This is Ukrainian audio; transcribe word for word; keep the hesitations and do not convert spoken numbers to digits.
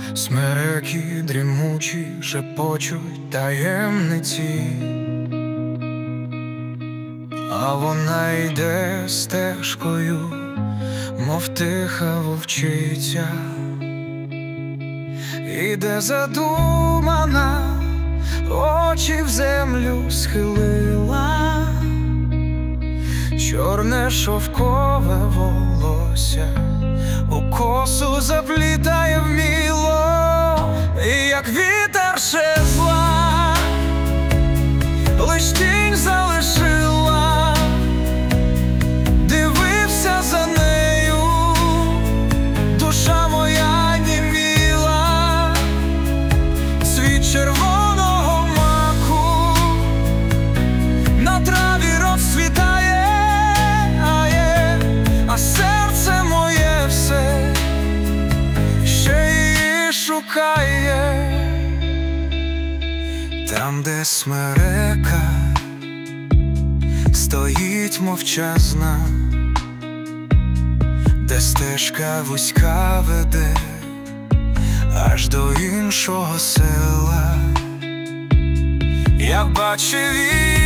Смереки дрімучі шепочуть таємниці, а вона йде стежкою, мов тиха вовчиця, іде задумана, очі в землю схилила, чорне шовкове волосся у косу заплітає вміло, і як вітер шепла, лиш тінь залишила, дивився за нею, душа моя німіла, цвіт червоного маку на траві розцвітає, а є, а серце моє все ще її шукає. Там, де смерека стоїть мовчазна, де стежка вузька веде аж до іншого села, я бачив її